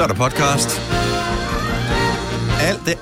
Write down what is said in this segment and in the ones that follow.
Så er der podcast. Alt det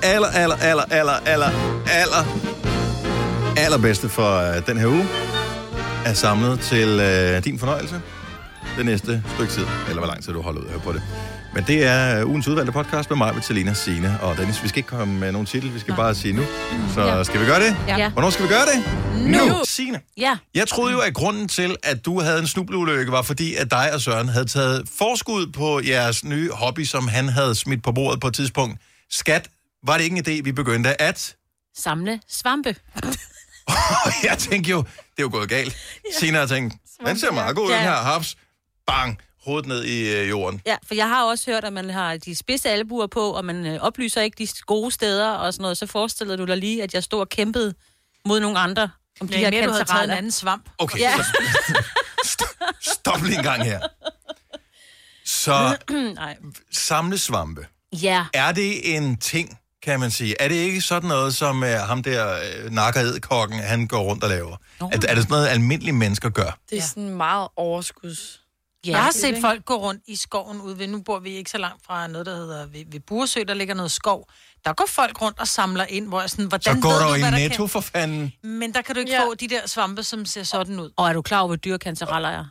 allerbedste for den her uge er samlet til din fornøjelse det næste stykke tid. Eller hvor lang tid du holder ud at høre på det. Men det er ugens udvalgte podcast med mig, med Selina, Signe og Dennis. Vi skal ikke komme med nogen titel, vi skal bare sige nu. Så skal vi gøre det? Ja. Hvornår skal vi gøre det? Nu! Signe. Ja. Jeg troede jo, at grunden til, at du havde en snubleulykke, var fordi, at dig og Søren havde taget forskud på jeres nye hobby, som han havde smidt på bordet på et tidspunkt. Skat, var det ikke en idé, vi begyndte at... samle svampe. Jeg tænkte jo, det er jo gået galt. Signe har tænkt, den ser meget god ud, den her haps. Bang! Hovedet ned i jorden. Ja, for jeg har også hørt, at man har de spidse albuer på, og man oplyser ikke de gode steder og sådan noget. Så forestillede du dig lige, at jeg stod og kæmpede mod nogle andre om de her mere, du havde taget en anden svamp. Okay, ja. Stop lige en gang her. Så samle svampe. Ja. Er det en ting, kan man sige? Er det ikke sådan noget, som ham der nakkeredkokken, han går rundt og laver? Er det sådan noget, almindelige mennesker gør? Det er sådan meget overskuds. Ja, jeg har set folk gå rundt i skoven ude ved, nu bor vi ikke så langt fra noget, der hedder ved Buresø, der ligger noget skov. Der går folk rundt og samler ind, hvor jeg sådan, hvordan så går ved du du, i hvad Netto for fanden. Men der kan du ikke få de der svampe, som ser sådan ud. Og er du klar over, hvor dyre kantareller er?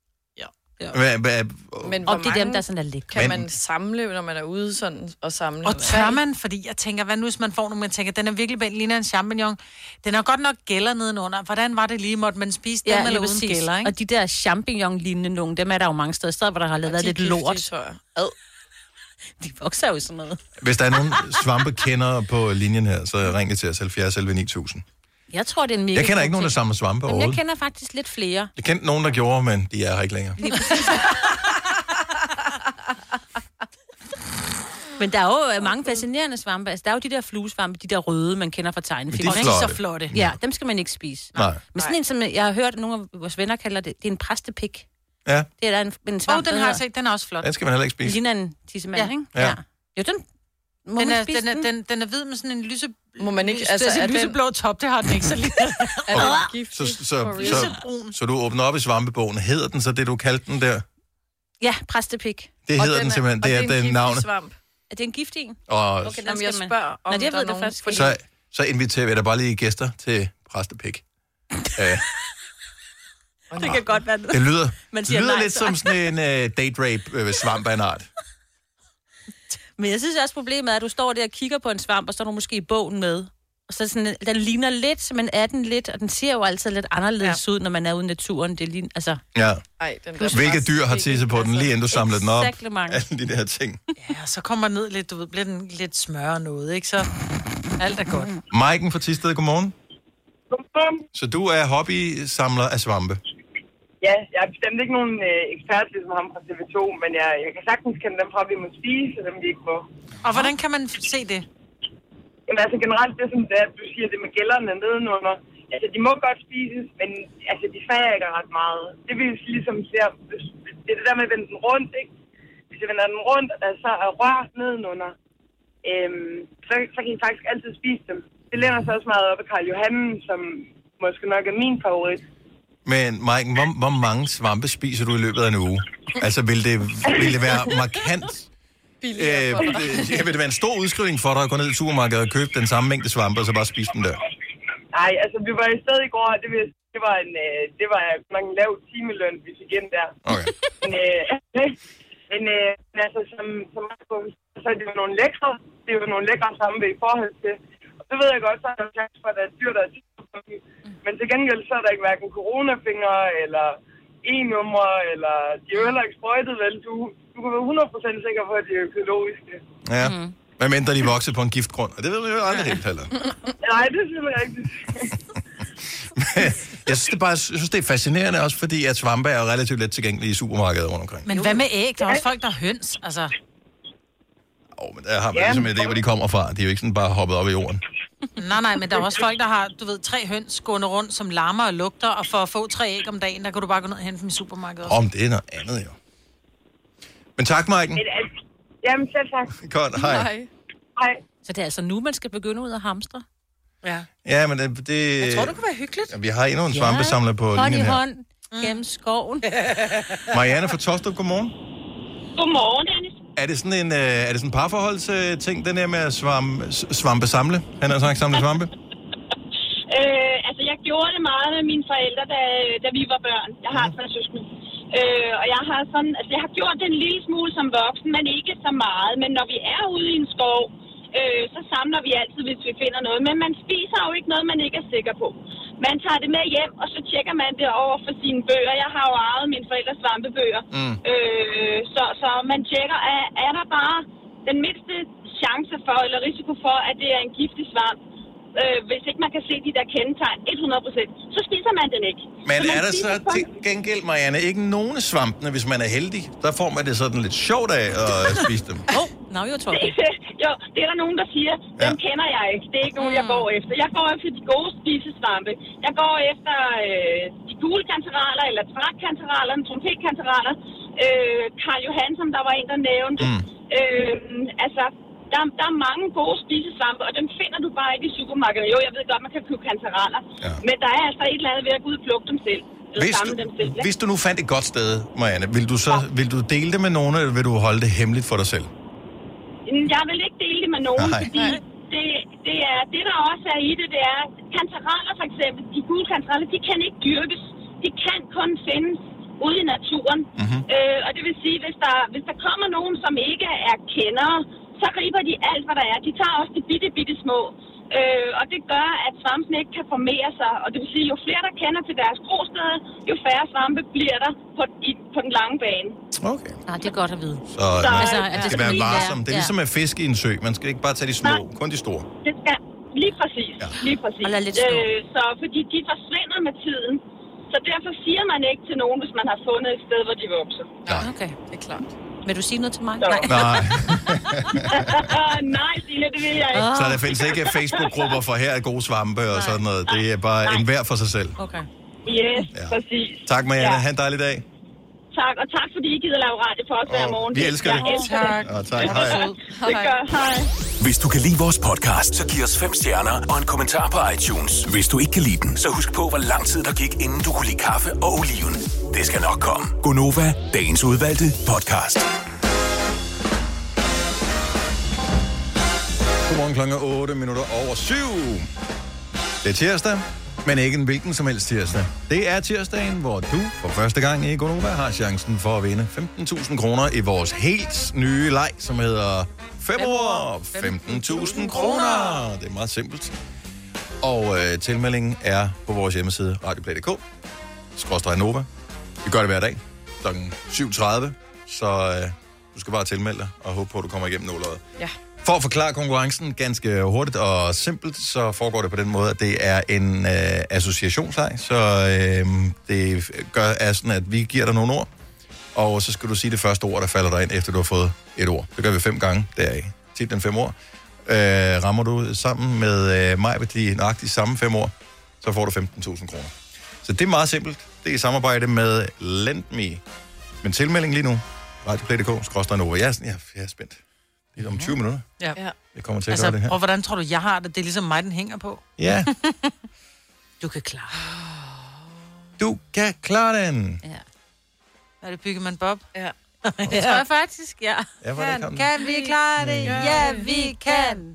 Men og det er dem, der sådan er lækre. Kan man samle, når man er ude sådan og samle? Og tør man, fordi jeg tænker, hvad nu hvis man får nogle, man tænker, den er virkelig bændt, ligner en champignon. Den har godt nok gælder nedenunder. Hvordan var det lige, måtte man spise dem eller uden gælder, ikke? Og de der champignon-lignende nogle, dem er der jo mange steder, hvor der har været lidt lort. De vokser jo sådan noget. Hvis der er nogen svampekendere på linjen her, så ring til os 70 11 9000. Jeg tror, det er en mega. Jeg kender ikke nogen, der samler svampe overhovedet. Jeg kender faktisk lidt flere. Jeg kendte nogen, der gjorde, men de er her ikke længere. Men der er jo mange fascinerende svampe. Altså, der er jo de der fluesvampe, de der røde, man kender fra tegnefilm. De er så flotte. Ja, dem skal man ikke spise. Nej. Men sådan en, som jeg har hørt, at nogle af vores venner kalder det, det er en præstepik. Ja. Det er der en svamp, den har jeg set, den er også flot. Den skal man heller ikke spise. Det ligner en tissemand, ikke? Ja. Jo, den Den er hvid med sådan en må man ikke, altså, lyseblå top, det har den ikke så lidt. Så du åbner op i svampebogen. Hedder den så det, du kaldte den der? Ja, præstepik. Det hedder den simpelthen. Det er den navnet. Er det en giftig? Okay, jamen, jeg spørger, om jeg der ved er nogen... faktisk. Så inviterer vi da bare lige gæster til præstepik. Det kan godt være noget. Det lyder nej, lidt som sådan en date rape svamp af en art. Men jeg synes også, problemet er, at du står der og kigger på en svamp, og så er du måske i bogen med. Og så sådan, den ligner lidt, men er den lidt, og den ser jo altid lidt anderledes ud, når man er ude i naturen. Det ligner, altså... Ja. Ej, hvilke dyr har tisset på den, lige inden du samlede den op? Exakt mange. Alle de der ting. Ja, så kommer den ned lidt, du ved, bliver den lidt smør og noget, ikke? Så alt er godt. Maiken fra Thisted, godmorgen. Godmorgen. Så du er hobby-samler af svampe? Ja, jeg er bestemt ikke nogen ekspert ligesom ham fra TV2, men jeg kan sagtens kende dem fra, vi må spise, og dem vi ikke må. Og hvordan kan man se det? Jamen altså generelt, det er sådan, at du siger det med gælderne nedenunder. Altså, de må godt spises, men altså, de smager ikke ret meget. Det vil ligesom sige, det er det der med at vende den rundt, ikke? Hvis jeg vender den rundt, og der så er rør nedenunder, så kan I faktisk altid spise dem. Det læner sig også meget op af Karl Johan, som måske nok er min favorit. Men Maiken, hvor mange svampe spiser du i løbet af en uge? Altså, vil det være markant? Vil det være en stor udskrivning for dig at gå ned i supermarkedet og købe den samme mængde svampe, og så bare spise dem der? Nej, altså, vi var i stedet i går, og det var en lav timeløn, vi fik ind der. Okay. Men altså, som så er det jo nogle lækre svampe i forhold til. Og så ved jeg godt, så er der en chance for, at der er dyr, der er men til gengæld, så er der ikke hverken coronafingre, eller e-numre, eller de er jo heller ikke sprøjtet, vel? Du kan være 100% sikker på, at de er økologiske. Ja, hvad mindre de vokser på en giftgrund, og det ved vi jo aldrig helt heller. Nej, det synes jeg rigtigt. Jeg synes, det er fascinerende også, fordi at svampe er relativt let tilgængelige i supermarkedet rundt omkring. Men hvad med æg? Der er også folk, der har høns, altså... Men der har man ligesom en idé, hvor de kommer fra. De er jo ikke sådan bare hoppet op i jorden. Nej, men der er også folk, der har, 3 høns gående rundt, som larmer og lugter, og for at få 3 æg om dagen, der kan du bare gå ned og hente dem i supermarkedet også. Det er noget andet, jo. Men tak, Maiken. Jamen, selv tak. Godt, hej. Hej. Så det er altså nu, man skal begynde ud at hamstre? Ja, men det... Jeg tror, det kunne være hyggeligt. Ja, vi har endnu en svampesamler på linjen her. Hånd i hånd gennem skoven. Marianne fra Tostrup, godmorgen. Godmorgen, Dennis. Er det sådan en parforholdsting, den der med at svampe samle? Han har sagt samle svampe? Altså, jeg gjorde det meget med mine forældre, da vi var børn. Jeg har 3 søskende. Og jeg har sådan, altså, jeg har gjort det en lille smule som voksen, men ikke så meget. Men når vi er ude i en skov, så samler vi altid, hvis vi finder noget. Men man spiser jo ikke noget, man ikke er sikker på. Man tager det med hjem, og så tjekker man det over for sine bøger. Jeg har jo ejet mine forældres svampebøger. Så man tjekker, er der bare den mindste chance for, eller risiko for, at det er en giftig svamp. Hvis ikke man kan se de der kendetegn 100%, så spiser man den ikke. Men er der så til gengæld, Marianne, ikke nogen af svampene, hvis man er heldig? Der får man det sådan lidt sjovt af at spise dem. Now you're talking. Jo, det er der nogen, der siger. Dem kender jeg ikke. Det er ikke nogen, jeg går efter. Jeg går efter de gode spisesvampe. Jeg går efter de gule kantereller, eller trækkantereller, trompetkantereller. Karl Johansson, der var en, der nævnte. Altså, der er mange gode spisesvampe, og dem finder du bare ikke i supermarkedet. Jo, jeg ved godt, man kan købe kantereller. Ja. Men der er altså et eller andet ved at gå ud og plukke dem selv. Hvis du nu fandt et godt sted, Marianne, vil du dele det med nogen, eller vil du holde det hemmeligt for dig selv? Jeg vil ikke dele det med nogen, fordi det der også er i det, det er, kantereller for eksempel, de gule kantereller, de kan ikke dyrkes. De kan kun findes ude i naturen. Og det vil sige, hvis der kommer nogen, som ikke er kendere, så griber de alt, hvad der er. De tager også de bitte små. Og det gør, at svampen ikke kan formere sig. Og det vil sige, jo flere, der kender til deres grosteder, jo færre svampe bliver der på den lange bane. Okay. Nej, det er godt at vide. Så det skal være varsom. Det er ligesom at fiske i en sø. Man skal ikke bare tage de små, kun de store. Det skal lige præcis. Ja. Lige præcis. Og lad lidt stå. Så fordi de forsvinder med tiden. Så derfor siger man ikke til nogen, hvis man har fundet et sted, hvor de vokser. Nej. Okay, det er klart. Vil du sige noget til mig? Nej. Nej, Signe, det vil jeg ikke. Så der findes ikke Facebook-grupper for her er gode svampe og sådan noget. Det er bare en hver for sig selv. Okay. Yes, præcis. Tak, Marianne. Ha' en dejlig dag. Tak, og tak fordi I gider lave radio for os hver morgen. Vi elsker det. Tak. Tak. Hej. Det gør. Hej. Hvis du kan lide vores podcast, så giv os 5 stjerner og en kommentar på iTunes. Hvis du ikke kan lide den, så husk på, hvor lang tid der gik, inden du kunne lide kaffe og oliven. Det skal nok komme. Gonova, dagens udvalgte podcast. Godmorgen, klokken 7:08. Det er tirsdag, men ikke en hvilken som helst tirsdag. Det er tirsdagen, hvor du for første gang i Gonova har chancen for at vinde 15.000 kroner i vores helt nye leg, som hedder 5 år 15.000 kroner. Det er meget simpelt. Og tilmeldingen er på vores hjemmeside radioplay.dk/Nova. Vi gør det hver dag kl. 7:30, så du skal bare tilmelde dig og håbe på, at du kommer igennem nåløjet. Ja. For at forklare konkurrencen ganske hurtigt og simpelt, så foregår det på den måde, at det er en associationsleg. Så det er sådan, at vi giver dig nogle ord, og så skal du sige det første ord, der falder dig ind, efter du har fået et ord. Det gør vi 5 gange. Det er tit den 5 ord. Rammer du sammen med mig ved de nøjagtigt samme 5 ord, så får du 15.000 kroner. Så det er meget simpelt. Det er i samarbejde med LendMe. Men tilmelding lige nu. radioplay.dk/Nova. Jeg er spændt. Det er om 20 minutter. Ja. Jeg kommer til at gøre det her. Og hvordan tror du, jeg har det? Det er ligesom mig, den hænger på. Ja. Du kan klare. Du kan klare den. Ja. Er det Byggemann Bob? Ja. Det tror jeg faktisk, ja. Kan vi klare det? Ja, vi kan.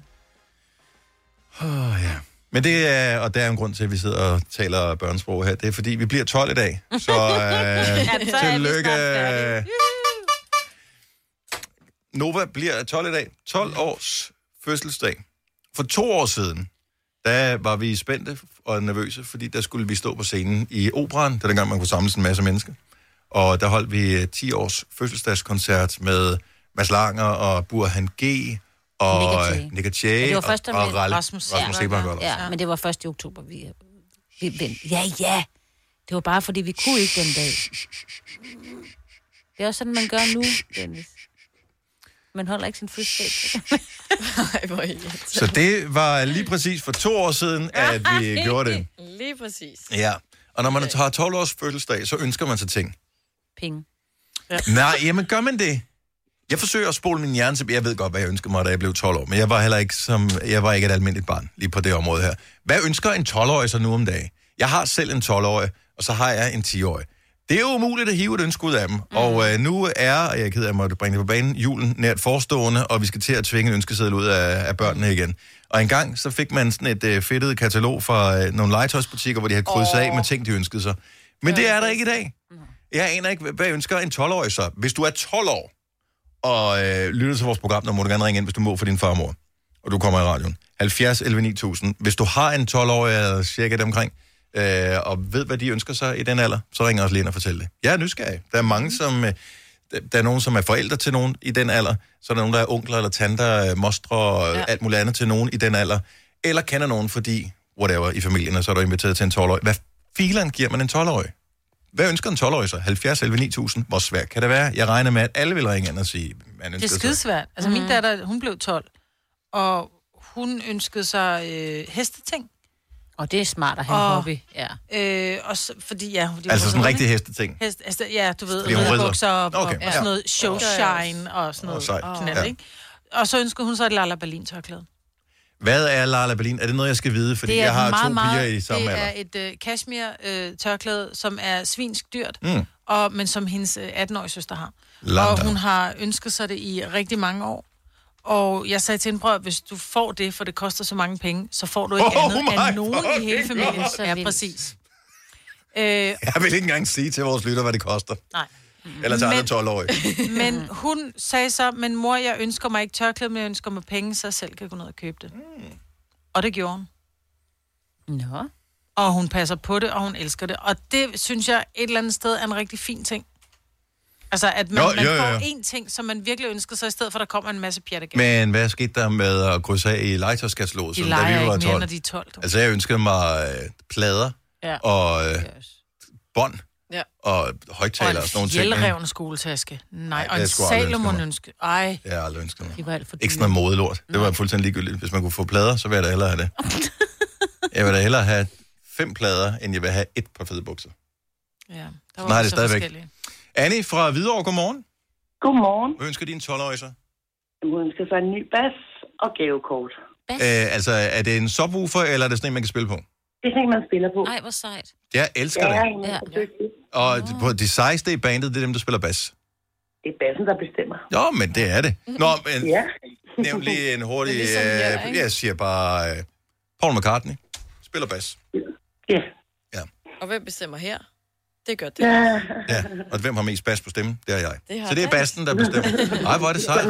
Ja. Men det er, og der er en grund til, at vi sidder og taler børnesprog her. Det er, fordi vi bliver 12 i dag. Så tillykke. Nova bliver 12 i dag. 12 års fødselsdag. For 2 år siden, der var vi spændte og nervøse, fordi der skulle vi stå på scenen i Operaen. Det er dengang, man kunne samles en masse mennesker. Og der holdt vi 10 års fødselsdagskoncert med Mads Langer og Burhan G. og Nick Jay og Rasmus Seebach. Ja, men det var først i oktober, vi Ja. Det var bare, fordi vi kunne ikke den dag. Det er også sådan, man gør nu, Dennis. Man holder ikke sin fødselsdag. Så det var lige præcis for 2 år siden, at vi gjorde det. Lige præcis. Ja, og når man har 12 års fødselsdag, så ønsker man sig ting. Penge. Ja. Nej, jamen gør man det? Jeg forsøger at spole min hjerne til. Jeg ved godt, hvad jeg ønsker mig, da jeg blev 12 år, men jeg var heller ikke jeg var ikke et almindeligt barn lige på det område her. Hvad ønsker en 12-årig så nu om dagen? Jeg har selv en 12-årig, og så har jeg en 10-årig. Det er jo umuligt at hive et ønske ud af dem. Og nu er, jeg er ked af, at jeg måtte bringe det på banen, julen nært forestående, og vi skal til at tvinge en ønskeseddel ud af børnene igen. Og engang så fik man sådan et fedtet katalog fra nogle legetøjsbutikker, hvor de havde krydset af med ting, de ønskede sig. Men det er der ikke i dag. Jeg aner ikke, hvad ønsker en 12-årig så. Hvis du er 12 år og lytter til vores program, så må du gerne ringe ind, hvis du må for din farmor, og du kommer i radioen. 70 11 9000. Hvis du har en 12-årig eller cirka omkring, og ved, hvad de ønsker sig i den alder, så ringer os lige ind og fortæl det. Jeg er nysgerrig. Der er mange, der er nogen, som er forældre til nogen i den alder, så er der nogen, der er onkler eller tanter, mostre og alt muligt andet til nogen i den alder, eller kender nogen, fordi, whatever, i familien, og så er du inviteret til en 12-årig. Hvad filen giver man en 12-årig? Hvad ønsker en 12-årig så? 70 11 9000. Hvor svært kan det være? Jeg regner med, at alle vil ringe ind og sige, man ønsker sig. Det er skidesvært. Altså min datter, hun blev 12, og hun ønskede sig hesteting. Og det er smart at have en hobby, ja. Og så, fordi, ja... Altså sådan en rigtig hesteting? Ja, du ved, ridderbukser og sådan noget showshine og sådan noget knald, ikke? Og så ønskede hun så et Lala Berlin-tørklæde. Hvad er Lala Berlin? Er det noget, jeg skal vide? Fordi jeg har to piger i samme alder. Det er et cashmere-tørklæde, som er svinsk dyrt, men som hendes 18-årige søster har. Og hun har ønsket sig det i rigtig mange år. Og jeg sagde til hende, prøv, hvis du får det, for det koster så mange penge, så får du ikke andet end nogen i hele familien. Ja, præcis. Jeg vil ikke engang sige til vores lytter, hvad det koster. Nej. Eller til andre 12-årige. Men hun sagde så, men mor, jeg ønsker mig ikke tørklæde, men jeg ønsker mig penge, så jeg selv kan gå ned og købe det. Og det gjorde hun. Nå. Og hun passer på det, og hun elsker det. Og det, synes jeg, et eller andet sted er en rigtig fin ting. Altså, at man får én ting, som man virkelig ønsker sig, i stedet for, der kommer en masse pjattegaver. Men hvad skete der med at krydse af i legetøjskataloget? De leger ikke mere, når de er 12. Altså, jeg ønskede mig plader og bånd og højttaler og sådan nogle ting. Og en fjeldrevne skoletaske. Nej, og en Salomon-ønske. Ej. Jeg har aldrig ønsket mig. Det var alt for ikke sådan noget modelort. Det var fuldstændig ligegyldigt. Hvis man kunne få plader, så ville jeg da hellere have det. Jeg vil da hellere have 5 plader, end jeg vil have 1 par fede bukser. Ja, der var det stadigvæk. Forskellige. Annie fra Hvidovre, godmorgen. Godmorgen. Hvad ønsker din 12-årige så? Hun ønsker sig en ny bas og gavekort. Altså, er det en subwoofer, eller er det sådan en, man kan spille på? Det er sådan en, man spiller på. Nej, hvor sejt. Jeg elsker det. Og på de sejeste i bandet, det er dem, der spiller bas. Det er bassen, der bestemmer. Jo, men det er det. Nå, men nævn lige en hurtig... jeg siger bare... Paul McCartney spiller bas. Ja. Og hvem bestemmer her? Det gør det. Ja, og hvem har mest bas på stemmen? Det er jeg. Så det er bassen, der bestemmer. Ej, hvor er det sejt.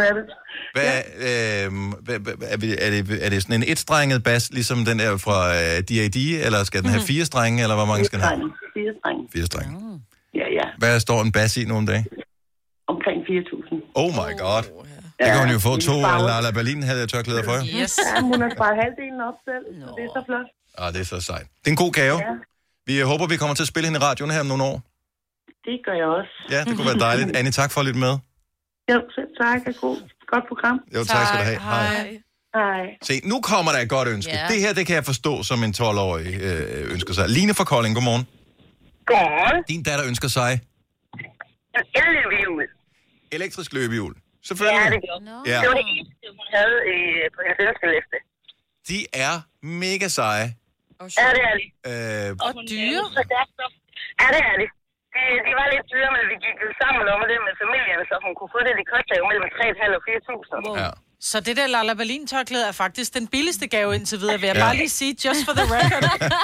Er det sådan en etstrenget bas, ligesom den er fra D.A.D., eller skal den have 4 strenge, eller hvor mange skal den have? 4 strenge. Ja. Hvad står en bas i nogle dage? Omkring 4.000. Oh my god. Det kan hun jo få 2 Lala Berlin havde tørklæder for. Yes. Ja, hun har sparet halvdelen op selv, så det er så flot. Det er så sejt. Det er en god gave. Ja. Vi håber, vi kommer til at spille hende i radioen her om nogle år. Det gør jeg også. Ja, det kunne være dejligt. Annie, tak for at lytte med. Jo, selv tak. Godt program. Jo, tak skal du have. Hej. Se, nu kommer der et godt ønske. Yeah. Det her, det kan jeg forstå, som en 12-årig ønsker sig. Line fra Kolding, godmorgen. Godmorgen. Din datter ønsker sig? Elløbehjul. Elektrisk løbehjul. Selvfølgelig. Ja, det gjorde. Det var det eneste, hun havde på hendes ønskeliste. De er mega seje. Ja, det er de. Og dyre? Ja, det er de. De var lidt dyre, men vi gik jo sammen om det med familien, så hun kunne få det. Det koster jo mellem 3.500 og 4.000. Wow. Ja. Så det der Lala Berlin-tørklæde er faktisk den billigste gave indtil videre, vil jeg bare lige sige, just for the record.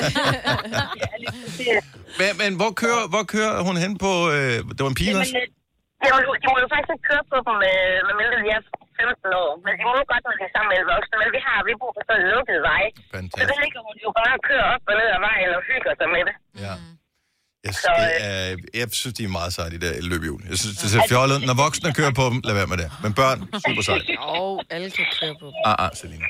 Men hvor kører hun hen på... det var en pige også? De må jo faktisk ikke køre på dem, med mindre de er 15 år. Men de må jo godt, når de er sammen med voksne. Men vi bor på sådan en lukket vej. Fantastisk. Så det ligger hun jo bare og kører op og ned ad vejen og hygger sig med det. Ja. Jeg synes, de er meget seje, de der løbehjul. Jeg synes, det ser fjollet. Når voksne kører på dem, lad være med det. Men børn, super seje. Alle kan køre på dem. Selina.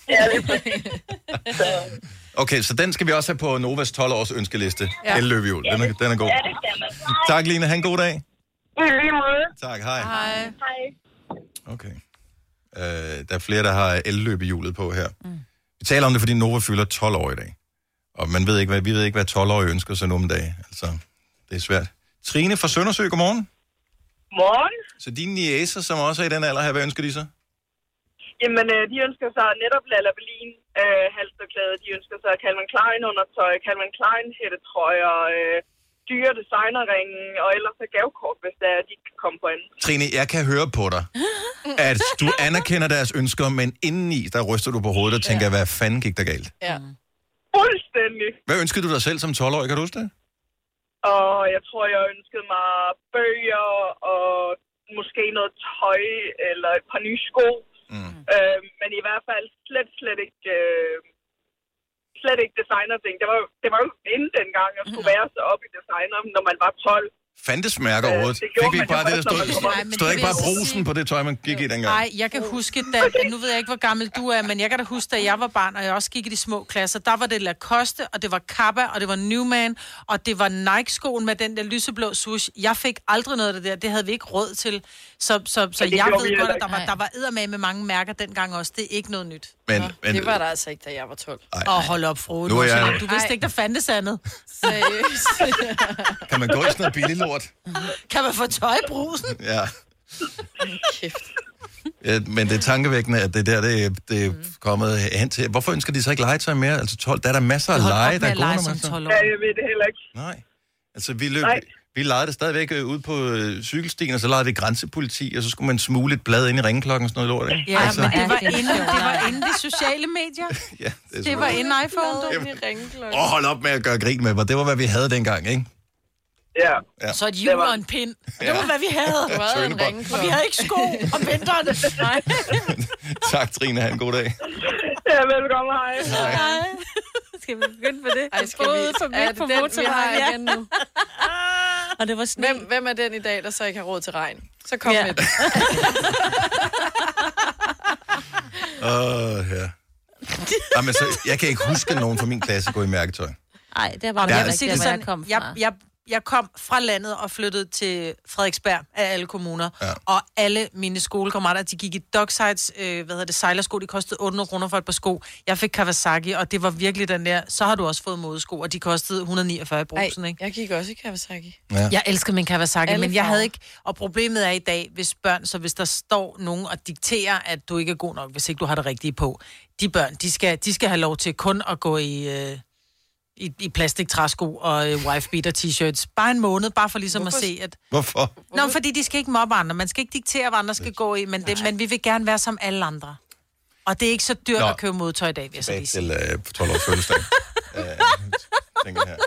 Okay, så den skal vi også have på Novas 12-års ønskeliste. El-løbehjul. Den er god. Tak, Line. Ha' en god dag. I lige måde. Tak, hej. Hej. Okay. Der er flere, der har el-løbehjulet på her. Vi taler om det, fordi Nova fylder 12 år i dag. Og vi ved ikke, hvad 12-årige ønsker sig nu om dagen. Altså, det er svært. Trine fra Søndersø, godmorgen. Morgen. Så dine niæser, som også er i den alder her, hvad ønsker de så? Jamen, de ønsker sig netop Lala Berlin, halsterklæde. De ønsker sig Calvin Klein undertøj, Calvin Klein hættetrøjer, dyre designerringen, og ellers så gavekort, hvis der de kan komme på anden. Trine, jeg kan høre på dig, at du anerkender deres ønsker, men indeni, der ryster du på hovedet og tænker, hvad fanden gik der galt? Ja. Fuldstændig. Hvad ønskede du dig selv som 12-årig, kan du huske det? Og jeg tror, jeg ønskede mig bøger, og måske noget tøj, eller et par nye sko. Men i hvert fald slet ikke designer-ting. Det var jo inden dengang, at skulle være så op i designer, når man var 12. Fandtes mærker overhovedet? Fik vi ikke bare det, der stod ikke bare brusen på det tøj, man gik i dengang? Nej, jeg kan huske, nu ved jeg ikke, hvor gammel du er, men jeg kan da huske, da jeg var barn, og jeg også gik i de små klasser, der var det Lacoste, og det var Kappa, og det var Newman, og det var Nike-skoen med den der lyseblå swoosh. Jeg fik aldrig noget af det der, det havde vi ikke råd til. Så jeg ved godt, at der var eddermame med mange mærker dengang også. Det er ikke noget nyt. Men det var der altså ikke, da jeg var 12. Hold op, Frode. Du vidste ikke, der fandtes andet. Seriøst. Kan man gå i sådan noget billig lort? Kan man få tøj i brusen? Ja. Kæft. Ja, men det er tankevækkende, at det er kommet hen til. Hvorfor ønsker de så ikke legetøj mere? Altså 12, der er der masser af lege, der er gode, når man så. Ja, jeg ved det heller ikke. Nej. Altså, vi legede det stadigvæk ude på cykelstien, og så legede vi grænsepoliti, og så skulle man smule et blad ind i ringeklokken og sådan noget lort, ikke? Ja, altså. men det var inden de sociale medier. Ja, det var inden iPhone. Hold op med at gøre grin med mig. Det var, hvad vi havde dengang, ikke? Ja. Så et hjul og en pind. Det var, hvad vi havde. Det var en ringeklokke. Og vi havde ikke sko om vinteren. Nej. Tak, Trine. Ha' en god dag. Ja, velkommen. Hej. Skal vi begynde med det? Ej, skal vi? Er det den, vi har igen nu? Og det var sne. Hvem er den i dag, der så ikke har råd til regn? Så kom med det. Ja. Jamen, så, jeg kan ikke huske nogen fra min klasse gå i mærketøj. Nej, det var jeg vil sige det sådan, jeg kom fra. Jeg kom fra landet og flyttede til Frederiksberg af alle kommuner, og alle mine skolekammerater, de gik i Docksides, sejlersko, de kostede 800 kroner for et par sko. Jeg fik Kawasaki, og det var virkelig den der, så har du også fået modesko, og de kostede 149 i brusen, ikke? Jeg gik også i Kawasaki. Ja. Jeg elsker min Kawasaki, men jeg havde ikke, og problemet er i dag, hvis der står nogen og dikterer, at du ikke er god nok, hvis ikke du har det rigtige på. De børn, de skal have lov til kun at gå i plastiktræsko og wife-beater t-shirts. Bare en måned, bare for ligesom at se, at... Hvorfor? Nå, fordi de skal ikke mobbe andre. Man skal ikke diktere, hvad andre skal gå i, men vi vil gerne være som alle andre. Og det er ikke så dyrt at købe modtøj i dag, vil jeg så lige sige. Til 12 års fødselsdag. Tænker her.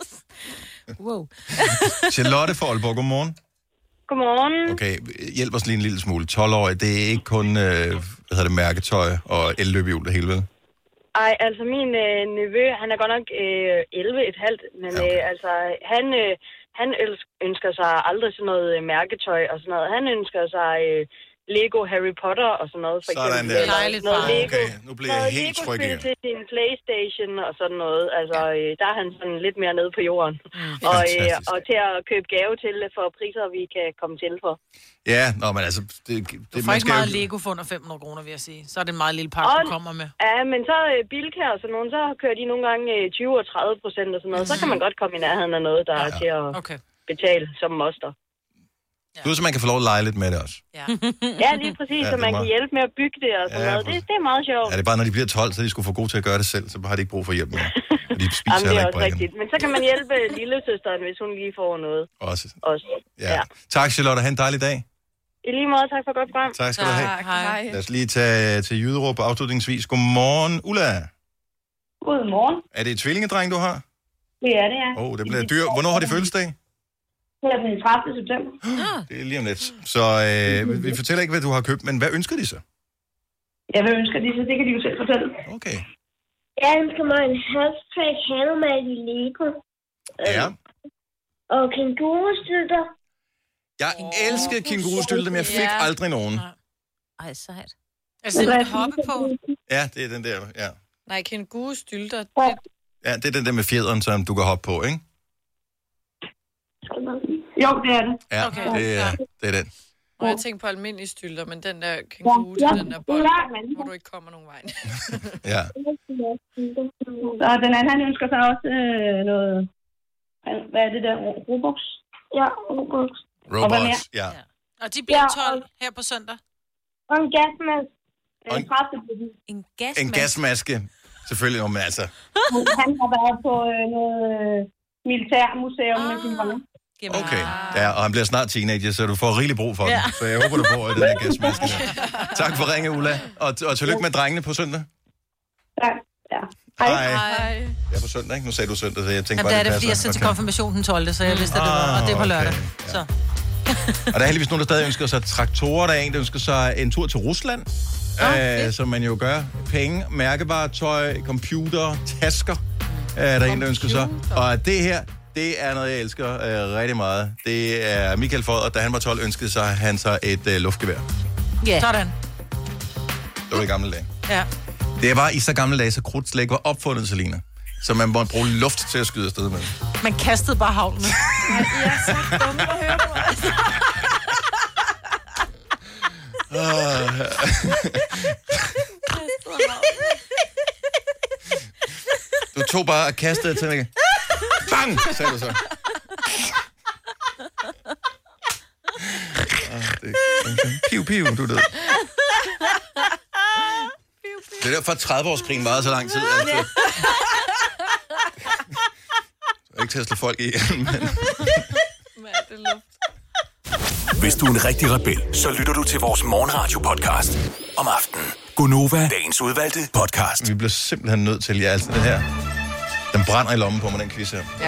Wow. Charlotte fra Aalborg, godmorgen. Godmorgen. Okay, hjælp os lige en lille smule. 12-årige, det er ikke kun mærketøj og elløbehjul det hele, vel? Ej, altså min nevø, han er godt nok 11,5, men altså han ønsker sig aldrig sådan noget mærketøj og sådan noget. Han ønsker sig Lego Harry Potter og sådan noget, for eksempel. Sådan der. Noget Lego, okay, nu bliver jeg helt tryg igen. til sin PlayStation og sådan noget. Altså, der er han sådan lidt mere nede på jorden. Og til at købe gave til for priser, vi kan komme til for. Ja, men altså... Du får ikke meget Lego for under 500 kroner, vil jeg sige. Så er det en meget lille pakke, du kommer med. Ja, men så Bilka og sådan nogen, så kører de nogle gange 20 og 30% og sådan noget. Så kan man godt komme i nærheden af noget, der er til at betale som moster. Du så man kan få lov at lege lidt med det også. Ja, lige præcis, så man kan hjælpe med at bygge det og sådan noget. Det er meget sjovt. Ja, det er bare, når de bliver 12, så er de skulle få gode til at gøre det selv, så har de ikke brug for hjælp mere. De spiser jamen, det er også rigtigt. Men så kan man hjælpe lillesøsteren, hvis hun lige får noget. Også. Ja. Tak, Charlotte. Ha' en dejlig dag. I lige måde, tak for godt program. Tak skal du have. Hej. Lad os lige tage til Jyderup afslutningsvis. Godmorgen, Ulla. Godmorgen. Er det et tvillingedreng, du har? Det er det, ja. Det bliver dyr. Hvornår har de fødselsdag? Det er den 30. september. Det er lige om lidt. Så vi fortæller ikke, hvad du har købt, men hvad ønsker de så? Ja, hvad ønsker de så? Det kan de jo selv fortælle. Okay. Jeg ønsker mig en hashtag handlemad i Lego. Ja. Og kængurustylter. Jeg elskede kængurustylter, men jeg fik aldrig nogen. Ej, sejt. Altså, den kan hoppe på? Ja, det er den der, ja. Nej, kængurustylter. Ja, det er den der med fjederen, som du kan hoppe på, ikke? Jo, det er det. Ja, okay. det er den. Og jeg tænker på almindelige stylter, men den der kænguru til den der bold, hvor du ikke kommer nogen vej. Ja. Så den anden, han ønsker sig også noget... Hvad er det der? Robux? Ja, Robux. Robux, ja. Og de bliver 12 her på søndag. Og en gasmaske. En gasmaske? En gasmaske. Selvfølgelig, men altså... Han har været på noget militærmuseum med sin far. Okay, ja, og han bliver snart teenager, så du får rigelig brug for den. Så jeg håber, du får den her gasmaske. Tak for ringe, Ulla. Og tillykke med drengene på søndag. Tak, ja. Hej. Ja, på søndag, ikke? Nu sagde du søndag, så jeg tænkte bare, det er det, fordi jeg sidder til konfirmation den 12., så jeg vidste, at det var, og det er på lørdag. Okay. Så. Og der er heldigvis nogen, der stadig ønsker sig traktorer. Der er en, der ønsker sig en tur til Rusland, som man jo gør. Penge, mærkevaretøj, computer, tasker, er der en, der ønsker sig. Og det her, det er noget, jeg elsker rigtig meget. Det er Michael Fodder, da han var 12, ønskede sig han så et luftgevær. Ja. Sådan. Det var i gamle dage. Ja. Det var i så gamle dage, så krudt slet ikke var opfundet, Selina. Så man måtte bruge luft til at skyde afsted med. Man kastede bare havlene. Jeg er så dumme at høre på. Du tog bare og kastede til mig. Bang, sagde du så. Piu, du ved. Det er derfor, at 30-årskrigen varede så lang tid. Altså. Så ikke til at slå folk ihjel, men... Hvis du er en rigtig rebel, så lytter du til vores morgenradio-podcast om aftenen. Gonova, dagens udvalgte podcast. Vi bliver simpelthen nødt til, altså det her. Den brænder i lommen på mig, den quiz her. Ja.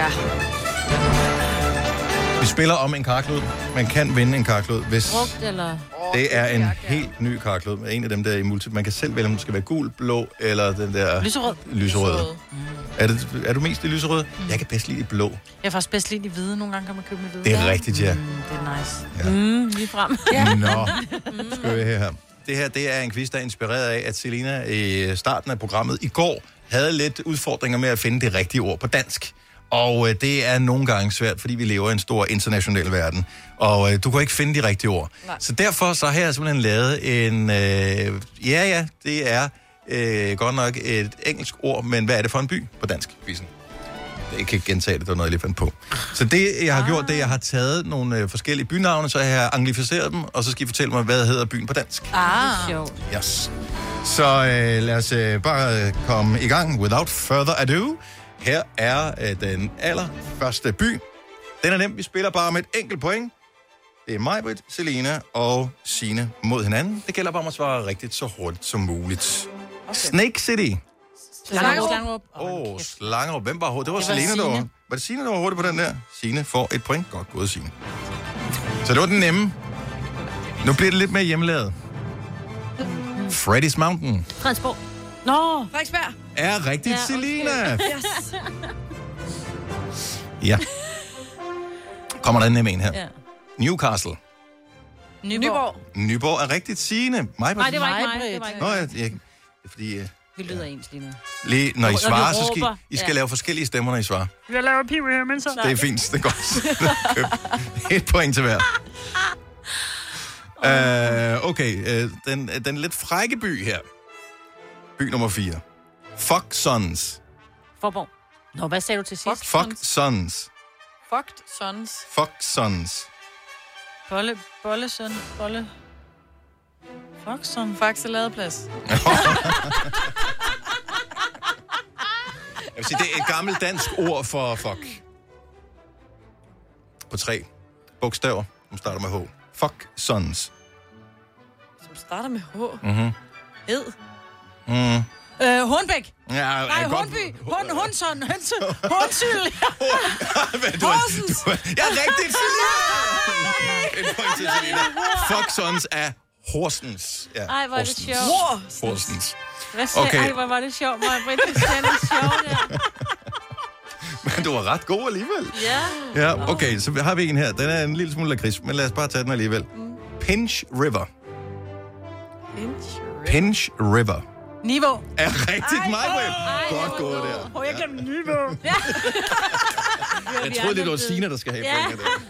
Vi spiller om en karklud. Man kan vinde en karklud, hvis... Brugt, eller... Det er en helt ny karklud. En af dem, der er i multi... Man kan selv vælge, om den skal være gul, blå, eller den der... Lyserød. Er du mest i lyserød? Jeg kan bedst lide i blå. Jeg er faktisk bedst lide i hvide. Nogle gange kan man købe med hvide. Det er rigtigt, ja. Det er nice. Ja. Lige frem. Nå, skal vi her. Det her, det er en quiz, der er inspireret af, at Selina i starten af programmet i går havde lidt udfordringer med at finde det rigtige ord på dansk. Og det er nogle gange svært, fordi vi lever i en stor international verden. Og du kan ikke finde de rigtige ord. Nej. Så derfor så har jeg simpelthen lavet en... det er godt nok et engelsk ord, men hvad er det for en by på dansk? Quizzen. Jeg kan ikke gentage det, der er noget, jeg lige fandt på. Så det, jeg har gjort, det er, jeg har taget nogle forskellige bynavne, så jeg har anglificeret dem, og så skal I fortælle mig, hvad hedder byen på dansk. Sjovt. Yes. Så lad os bare komme i gang. Without further ado. Her er den allerførste by. Den er nem. Vi spiller bare med et enkelt point. Det er Majbrit, Selina og Signe mod hinanden. Det gælder bare om at svare rigtigt så hurtigt som muligt. Okay. Snake City. Slangerup. Slangerup. Hvem var hurtigt? Det var Selina, der var. Var det Signe, der var hurtigt på den der? Signe får et point. Godt gået, Signe. Så det var den nemme. Nu bliver det lidt mere hjemmelavet. Freddy's Mountain. Transport. Frederiksberg. Er rigtigt, ja, Selina. Yes. Ja. Kommer der en nem en her. Ja. Newcastle. Nyborg er rigtigt, Signe. Nej, det var ikke mig. Nå, det er fordi... Vi lyder ens lige nu. Lige, når I svarer, så skal I skal lave forskellige stemmer, når I svarer. Jeg laver piv her, men så... Det er fint, det er godt. Et point til hver. Okay, den lidt frække by her. By nummer 4. Fuck Sons. Forborg. Nå, hvad sagde du til sidst? Fuck Sons. Fucked Sons. Fuck Sons. Bollesøn. Fuckson. Faxe Ladeplads. Jeg vil sige, det er et gammelt dansk ord for fuck. På 3 bogstaver, som starter med H. Fuck Sons. Som starter med H. Mhm. Ed. Mhm. Hornbæk. Ja, nej, Hornby. Hornsyld. Horsens. Ja, rigtigt, Selina. En point til Selina. Fuck Sons er Horsens. Ja, ej, hvor er det sjovt. Horsens. Okay. Ej, hvor var det sjovt, Maja-Britt. Det er sjovt, ja. Men du var ret god alligevel. Ja. Ja, okay, så har vi en her. Den er en lille smule lakrids, men lad os bare tage den alligevel. Pinch River. Pinch River. Niveau. Er rigtigt, Maja-Britt. Godt gået der. Jeg glemte Niveau. Ja. Jeg troede, det var Signe, der skal have pointet der.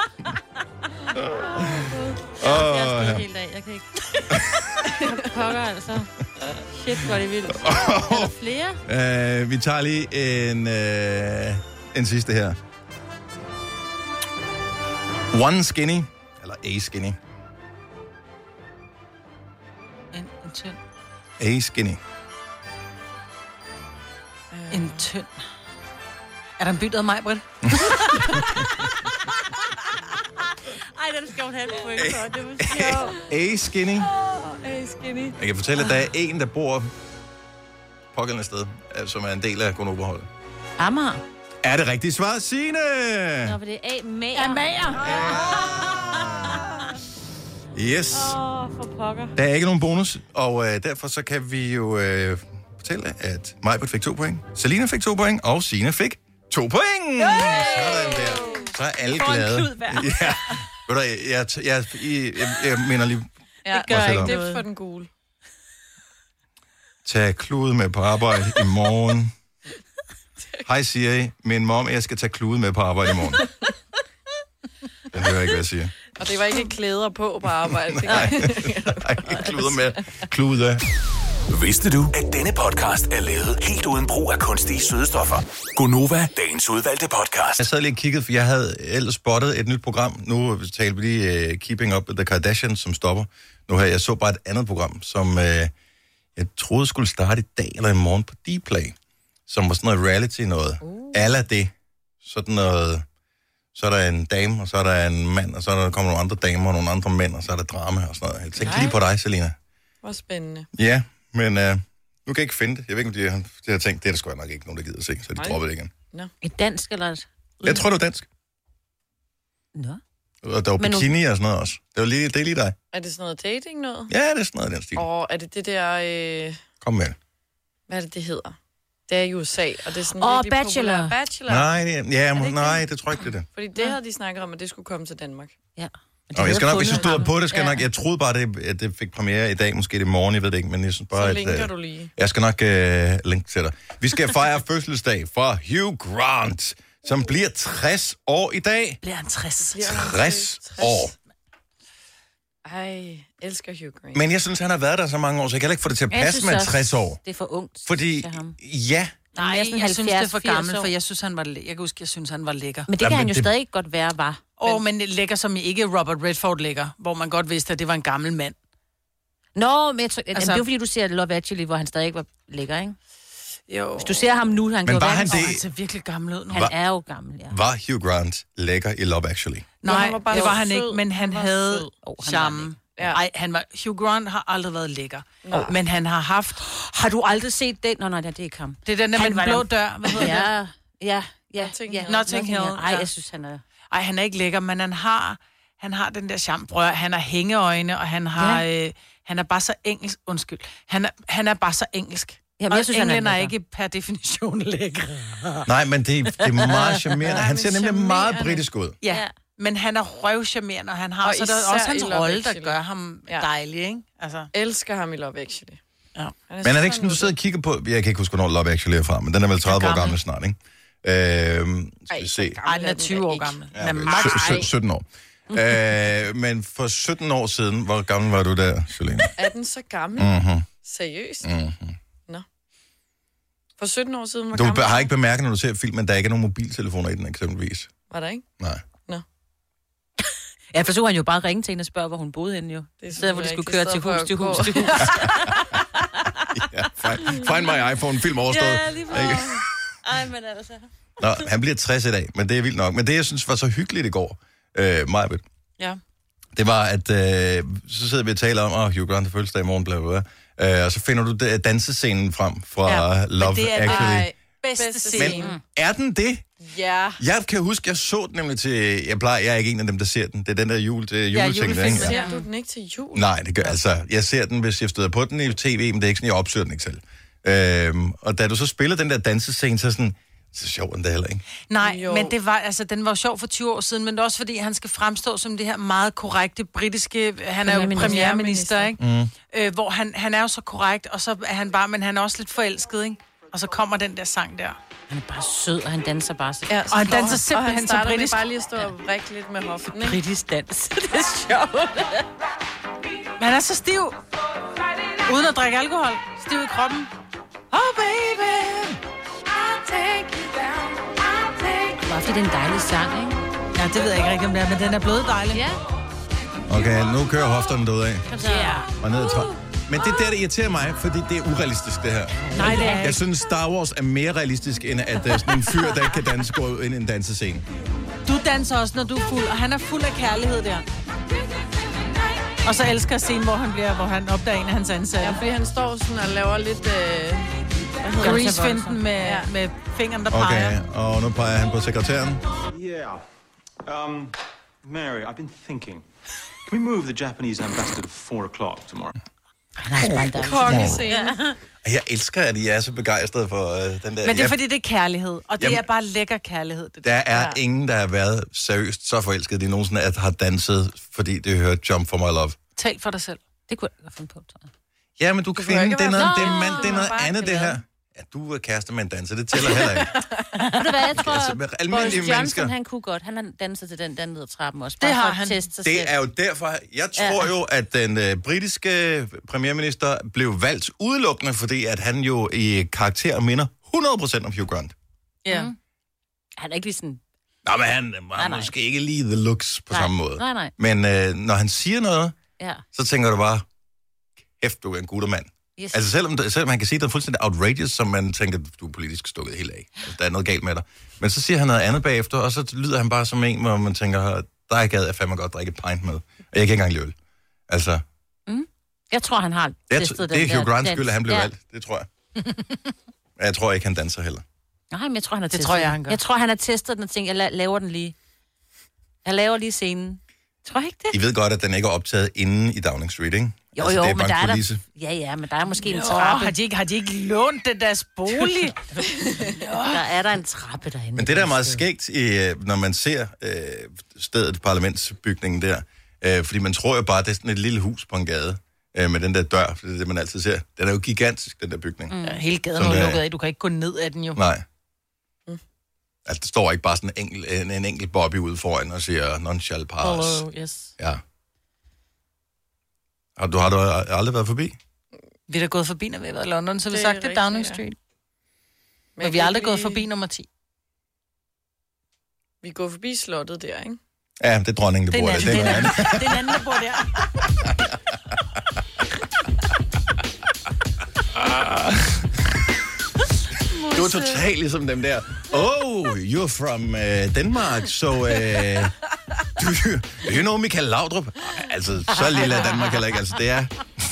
Jeg skal helt af. Jeg kan ikke. Jeg pokker altså. Shit, hvor det vildt. Er der flere? Vi tager lige en sidste her. One Skinny. Eller A Skinny. En tynd. A Skinny. En tynd. Er der en by, der hedder Maj-Britt? Ej, den skal hun have point for. Det var sjovt. A-Skinny. A-Skinny. Jeg kan fortælle, at der er en, der bor pågældende sted, som er en del af Gonova-holdet. Amager. Er det rigtigt svar, Signe? Nå, for det er A-Mager. Ja, Mager. Yes. For pokker. Der er ikke nogen bonus, og derfor så kan vi jo fortælle, at Majbert fik 2 point, Selina fik 2 point, og Signe fik 2 point. Sådan der. Så er alle glade. Ja. Ved du, jeg mener lige... Ja, det gør ikke det for den gule. Tag klude med på arbejde i morgen. Hej Siri, min mom, jeg skal tage klude med på arbejde i morgen. Den hører ikke, hvad jeg siger. Og det var ikke klæder på arbejde. Nej, ikke kluder med. Klude. Vidste du, at denne podcast er lavet helt uden brug af kunstige sødestoffer? Gonova, dagens udvalgte podcast. Jeg sad lige og kiggede, for jeg havde ellers spottet et nyt program. Nu talte vi lige Keeping Up with the Kardashians, som stopper. Nu her, jeg så bare et andet program, som jeg troede skulle starte i dag eller i morgen på Dplay, som var sådan noget reality noget. Alla det. Sådan noget... Så er der en dame, og så er der en mand, og så kommer nogle andre damer og nogle andre mænd, og så er der drama og sådan noget. Jeg tænkte lige på dig, Selina. Hvor spændende. Ja, men nu kan jeg ikke finde det. Jeg ved ikke, om de har tænkt, det er der sgu nok ikke nogen, der gider at se, så de dropper det igen. No. Et dansk eller et? Jeg tror, det var dansk. Nå. Og der var bikini og sådan noget også. Det er lige dig. Er det sådan noget dating noget? Ja, det er sådan noget den stil. Og er det der... Kom med. Hvad er det hedder? Det er i USA, og det er sådan virkelig Bachelor. Bachelor. Nej, det tror jeg ikke, det er det. Fordi det havde de snakket om, at det skulle komme til Danmark. Ja. Og jeg skal nok, hvis jeg stod på det, skal nok... Jeg troede bare, at det fik premiere i dag, måske det i morgen, jeg ved det ikke, men jeg synes bare, så linker du lige. Jeg skal nok linke til dig. Vi skal fejre fødselsdag for Hugh Grant, som bliver 60 år i dag. Bliver han 60? 60 år. Ej, elsker Hugh Grant. Men jeg synes, han har været der så mange år, så jeg kan ikke få det til at passe med 60 år. Det er for ungt. Fordi, ja... Nej, jeg synes, det er for gammel, for jeg synes, han var lækker. Men det kan han jo stadig godt være, var. Men lækker, som ikke Robert Redford lækker, hvor man godt vidste, at det var en gammel mand. Nå, men det er jo fordi, du ser Love Actually, hvor han stadig var lækker, ikke? Jo. Hvis du ser ham nu, han men går han ser virkelig gammel ud nu. Han er jo gammel, ja. Var Hugh Grant lækker i Love Actually? Nej, det var han ikke, men han havde charme. Nej, Hugh Grant har aldrig været lækker. Men han har haft... Har du aldrig set den? Nej, det er ikke ham. Det er den der med den blå dør. Hvad hedder det? Ja. Notting Hill. Ej, jeg synes, han er... Ej, han er ikke lækker, men han har den der charme. Prøv, han har hængeøjne, og han har... han er bare så engelsk. Undskyld. Han er bare så engelsk. Jamen, og jeg synes, englænder er ikke per definition lækker. Nej, men det er meget charmerende. Han ser nemlig meget britisk ud. Ja. Men han er røvcharmerende, og han har og så der også hans rolle, der gør ham dejlig, ikke? Altså. Elsker ham i Love Actually. Ja. Men er det ikke sådan, du sidder og kigger på... Jeg kan ikke huske, hvornår Love Actually er fra, men den er vel 30 år gammel snart, ikke? Skal vi se. Ej, den er 20 år gammel. Ja, 17 år. Men for 17 år siden, hvor gammel var du der, Selina? Er den så gammel? Mm-hmm. Seriøst? Nå. For 17 år siden var du gammel? Du har ikke bemærket, når du ser filmen, at der ikke er nogen mobiltelefoner i den, eksempelvis. Var der ikke? Nej. Ja, for så kunne han jo bare ringe til hende og spørge, hvor hun boede henne jo. Det er hvor de skulle køre til hus til hus til hus. Ja, find my iPhone, film overstået. Ja, lige på. Ej, men altså... Nå, han bliver 60 i dag, men det er vildt nok. Men det, jeg synes var så hyggeligt i går, Majbet, det var, at så sidder vi og taler om, Hugh Grant har fødselsdag i morgen, bla bla bla. Og så finder du dansescenen frem fra Love Actually. Bedste scene. Men er den det? Ja. Jeg kan huske, jeg så den nemlig til... Jeg er ikke en af dem, der ser den. Det er den der juleting. Ja, ser du den ikke til jul? Nej, det gør altså. Jeg ser den, hvis jeg støder på den i tv, men det er ikke sådan, jeg opsøger den ikke selv. Og da du så spiller den der dansescene, så sådan... Så sjov den der heller ikke. Nej, men det var, altså, den var jo sjov for 20 år siden, men det er også fordi, han skal fremstå som det her meget korrekte britiske... Han er jo premierminister, ikke? Hvor han er jo så korrekt, og så er han bare... Men han er også lidt forelsket, ikke? Og så kommer den der sang der. Han er bare sød, og han danser bare så. Ja, og han danser simpelthen så britisk. Og han bare lige at stå og vrikke lidt med hoften, ikke? Britisk dans. Det er sjovt. Men han er så stiv. Uden at drikke alkohol. Stiv i kroppen. Oh, baby. Bare fordi det er en dejlig sang, ikke? Ja, det ved jeg ikke rigtig, om det er, men den er blevet dejlig. Ja. Okay, nu kører hofterne derudad. Ja. Og ned ad Men det er der, det irriterer mig, fordi det er urealistisk, det her. Nej, det er Jeg synes, Star Wars er mere realistisk, end at sådan en fyr, der ikke kan danse, går ind i en dansescene. Du danser også, når du er fuld, og han er fuld af kærlighed der. Og så elsker scenen, hvor han opdager en af hans ansatte. Ja, fordi han står sådan og laver lidt... Grease-finden med fingeren, der peger. Okay, og nu peger han på sekretæren. Yeah. Mary, I've been thinking. Can we move the Japanese ambassador to 4 o'clock tomorrow? Jeg elsker, at I er så begejstrede for den der... Men det er, fordi det er kærlighed, og det er bare lækker kærlighed. Der er ingen, der har været seriøst så forelsket, de nogensinde har danset, fordi det hører Jump for My Love. Tal for dig selv. Det kunne jeg godt finde på, tror jeg. Ja, men du er kvinde, det er noget andet, det her. Ja, du er kæreste med en danser, det tæller heller ikke. Ved du hvad, jeg tror, altså, Boris Johnson, han kunne godt. Han har danset til den ned ad trappen også. Det har han. Det er jo derfor, jeg tror jo, at den britiske premierminister blev valgt udelukkende, fordi at han jo i karakter minder 100% om Hugh Grant. Ja. Han er ikke lige sådan... Nå, men han var måske ikke lige the looks på samme måde. Nej. Men når han siger noget, så tænker du bare, kæft, du er en guttermand. Yes. Altså selvom han kan sige, at det er fuldstændig outrageous, som man tænker, du er politisk stukket helt af. Altså, der er noget galt med dig. Men så siger han noget andet bagefter, og så lyder han bare som en, hvor man tænker, der gad jeg fandme godt drikke et pint med. Og jeg kan ikke engang lide øl. Altså... Jeg tror, han har testet den der. Det er Hugh Grants skyld, at han blev valgt. Det tror jeg. Jeg tror ikke, han danser heller. Nej, men jeg tror, han har testet. Det tror jeg, han gør. Jeg tror, han har testet den og tænkt, jeg laver den lige. Jeg laver lige scenen. Tror jeg ikke det? I ved godt, at den ikke er optaget inde i Downing Street, ikke? Jo, altså, det er men der er der... Ja, men der er måske en trappe. Har de ikke lånt den deres bolig? Der er der en trappe derinde. Men det der er meget skægt, når man ser stedet, parlamentsbygningen der, fordi man tror jo bare, at det er sådan et lille hus på en gade, med den der dør, for det er det, man altid ser. Den er jo gigantisk, den der bygning. Ja, hele gaden er lukket af, du kan ikke gå ned af den jo. Nej. Altså, der står ikke bare sådan en enkelt Bobby ude foran og siger, none shall pass. Hello, yes. Ja. Har du aldrig været forbi? Vi er da gået forbi, når vi har været i London, så vi sagt det Downing Street. Men vi er aldrig gået forbi nummer 10. Vi går forbi slottet der, ikke? Ja, det er dronningen, der bor der. Det er en anden, der bor der. Du er totalt ligesom dem der. Oh, you're from Denmark, so do you know Michael Laudrup? Altså, så lille er Danmark heller ikke. Altså, det er...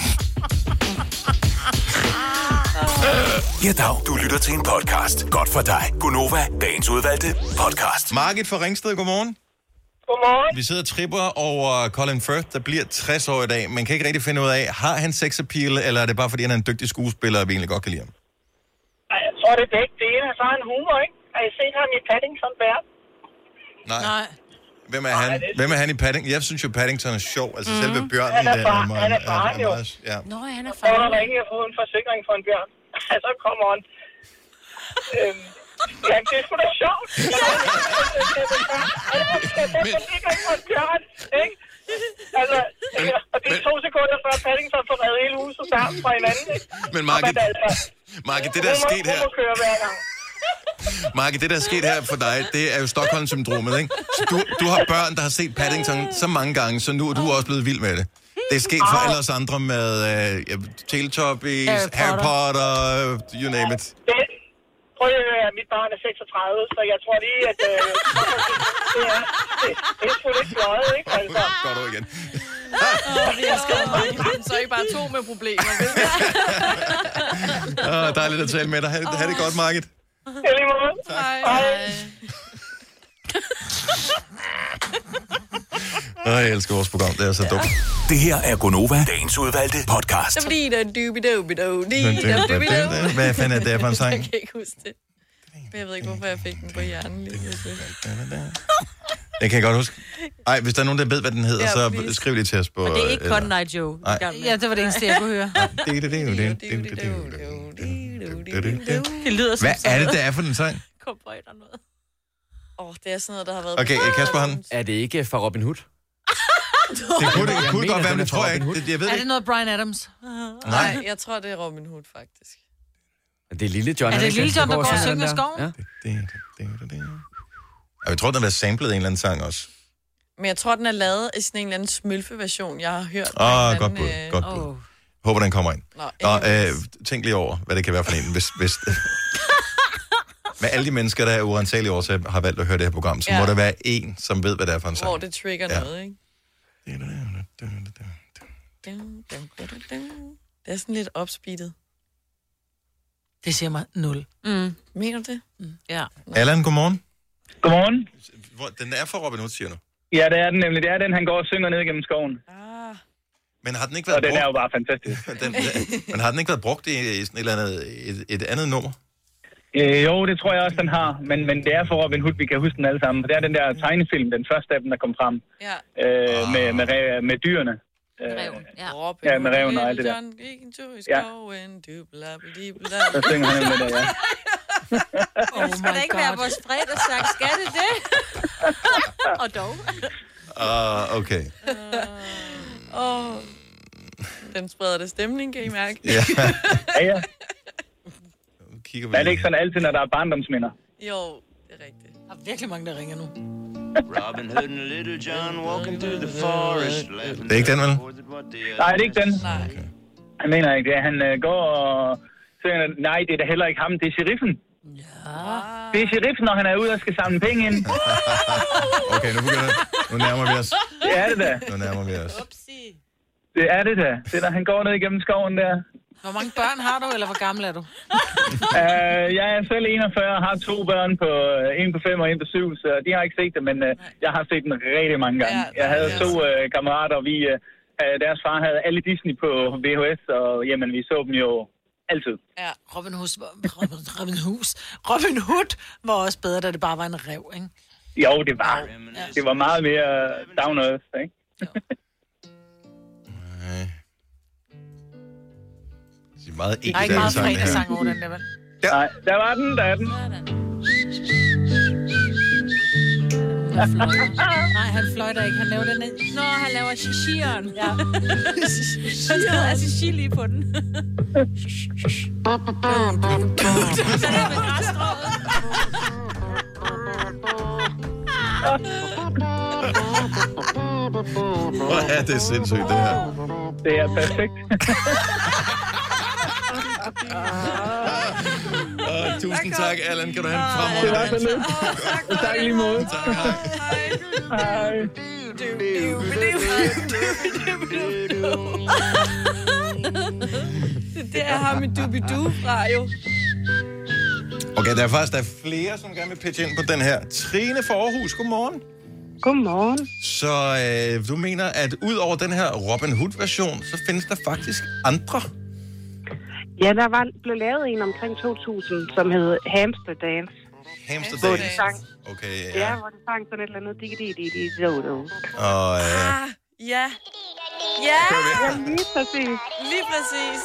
Ja, dag. Du lytter til en podcast. Godt for dig. Gunova, dagens udvalgte podcast. Margit fra Ringsted, godmorgen. Godmorgen. Vi sidder og tripper over Colin Firth, der bliver 60 år i dag. Man kan ikke rigtig finde ud af, har han sexappeal, eller er det bare, fordi han er en dygtig skuespiller, og vi egentlig godt kan lide ham? Jeg tror, det er begge dele. Så har han humor, ikke? Har I set ham i Paddington Bear? Nej. Hvem er han i Paddington? Jeg synes jo, Paddington er sjov. Altså selve bjørnen i den. Han er faren jo. Ja. Nå, han er faren. Så var der ikke at få en forsikring for en bjørn. Så kommer han. Ja, det er sgu da sjovt. Det er forsikring for en bjørn, ikke? Altså, og det er 2 sekunder før Paddington får reddet hele huset sammen fra hinanden, ikke? Men Margit, det der er sket her... Margit, det der er sket her for dig, det er jo Stockholm-syndromet, ikke? Så du har børn, der har set Paddington så mange gange, så nu er du også blevet vild med det. Det er sket for alle os andre med Teletubbies, Harry Potter, you name it. Prøv at høre, mit barn er 36, så jeg tror lige, at det er sgu lidt fløjet, ikke? Altså. Går du igen. Vi elsker mig. Så er I bare 2 med problemer. Dejligt at tale med dig. Ha' det godt, Margit. Lige måde. Hej. Jeg elsker vores program, det er så dumt. Det her er Gonova, dagens udvalgte podcast. Hvad fanden er det for en sang? Jeg kan ikke huske det. Men jeg ved ikke, hvorfor jeg fik den på hjernen lige. Jeg kan godt huske. Ej, hvis der er nogen, der ved, hvad den hedder, så skriv lige til os på... Og det er ikke Cotton Eye Joe. Ja, det var det eneste, jeg kunne høre. Det lyder som... Hvad er det, der er for den sang? Cowboy eller noget. Det er sådan noget, der har været... Okay, Kasper, han... Er det ikke fra Robin Hood? Det kunne godt være, men det tror jeg ikke. Jeg ved er det noget Bryan Adams? Nej, jeg tror, det er Robin Hood, faktisk. Det er Lille John. Er det Lille John, der går og synger i skoven? Ja. Jeg tror, den er samlet en eller anden sang også. Men jeg tror, den er lavet i sådan en eller anden smølfe-version, jeg har hørt. Godt bud. Håber, den kommer ind. Nå, tænk lige over, hvad det kan være for en. Hvis med alle de mennesker, der er uansagelige årsager, har valgt at høre det her program, så må der være en, som ved, hvad det er for en sang. Hvor det trigger noget, ikke? Det er sådan lidt opspeedet. Det siger mig 0. Mener du det? Ja. Allan, godmorgen. Godmorgen. Den er for Robin Hood, siger du? Ja, det er den nemlig. Det er den, han går og synger ned gennem skoven. Men har den ikke været brugt? Og den er jo bare fantastisk. Men har den ikke været brugt i sådan et eller andet, et andet nummer? Jo, det tror jeg også, den har. Men det er for Robin Hood, vi kan huske den alle sammen. Det er den der tegnefilm, den første af dem, der kom frem. Ja. Med dyrene. Ja, med ræven og alt det der. Ja. Så synger han med det, ja. Skal det ikke være vores fredagssang? Skal det det? Og dog. Okay. Den spreder det stemning, kan I mærke? Ja. Ja. Kigger vi er det ikke sådan altid, når der er barndomsminder? Jo, det er rigtigt. Der er virkelig mange, der ringer nu. Robin Hood and Little John walking through the forest. Det er ikke den, vel? Nej, det er ikke den. Okay. Jeg mener ikke det. Han går og siger, nej, det er da heller ikke ham, det er sheriffen. Ja. Det er sheriffen, når han er ude og skal samle penge ind. Okay, nu nærmer vi os. Det er det da. Nu nærmer vi os. Det er det da. Det er da, han går ned igennem skoven der. Hvor mange børn har du, eller hvor gammel er du? Jeg er selv 41 og har 2 børn, en på 5 og en på 7, så de har ikke set det, men jeg har set den rigtig mange gange. Jeg havde 2 kammerater, og deres far havde alle Disney på VHS, og jamen, vi så dem jo altid. Ja, Robin Hood var også bedre, da det bare var en ræv, ikke? Jo, det var. Det var meget mere down earth, ikke? Det er meget ikke meget fredagssang over den der, vel? Ja. Nej, der var den, der er den. Nej, han fløjter ikke. Han laver den ned. Nå, han laver shishiren. Ja. Så det er shishi lige på den. Så er det med græsstrået. Hvor er det sindssygt, det her. Det er perfekt. Tusind tak, Allan. Kan du have en fremragende dag? Det var så lidt. Tak lige måde. Tak, hej. Det er ham med Dubidu fra, jo. Okay, der er flere, som gerne vil pitche ind på den her. Trine fra Aarhus, godmorgen. Godmorgen. Så du mener, at ud over den her Robin Hood-version, så findes der faktisk andre? Ja, der blev lavet en omkring 2000, som hed Hamster Dance. Hamster Dance? Dance? Sang, okay, ja, hvor de sang sådan et eller andet diggi-di-di-di-do-do. Og ja. Ja! Lige præcis. Lige præcis.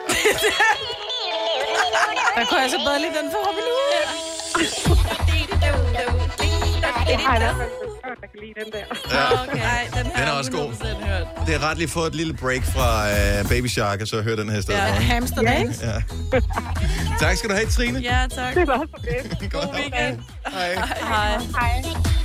Der kunne jeg så bedre lige den for Robin Hood. Jeg har i hvert fald der kan lide den der. Ja. Okay, den er også god. Det er ret lige få et lille break fra Baby Shark, og så høre den her sted. Ja, Hamster Dance. Ja. Tak skal du have, Trine. Ja, tak. Det var så det. God weekend. Hej. Hej. Hej.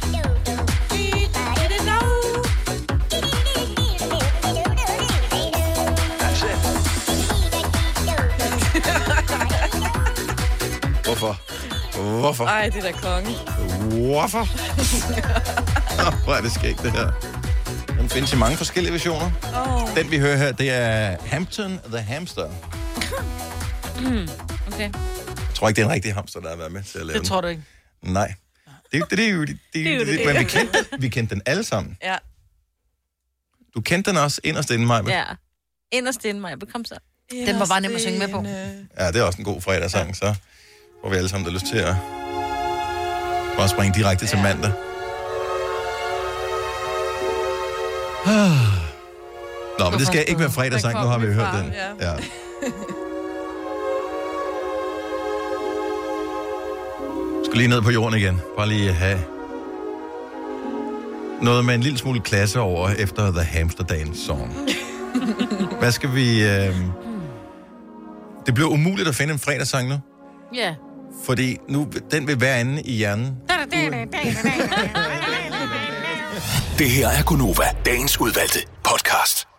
Hvorfor? Ej, det er da konge. Hvorfor? Hvor er det skægt, det her. Den findes i mange forskellige versioner. Den, vi hører her, det er Hampton the Hamster. Okay. Jeg tror ikke, det er en rigtig hamster, der har været med til at lave den. Det tror du ikke? Nej. Det er jo det. Men vi kendte den alle sammen. Ja. Du kendte den også inderst inden mig. Ja. Inderst inden mig. Kom så. Den var bare nem at synge med på. Ja, det er også en god fredagssang, så får vi alle sammen der lyst til at bare springe direkte til mandag. Nå, men det skal ikke være fredagssang, nu har vi hørt den. Ja. Skal lige ned på jorden igen. Bare lige have noget med en lille smule klasse over efter The Hamster Dance Song. Hvad skal vi... Det bliver umuligt at finde en fredagssang nu. Ja. Fordi nu, den vil være inde i hjernen. Det her er Gonova, dagens udvalgte podcast.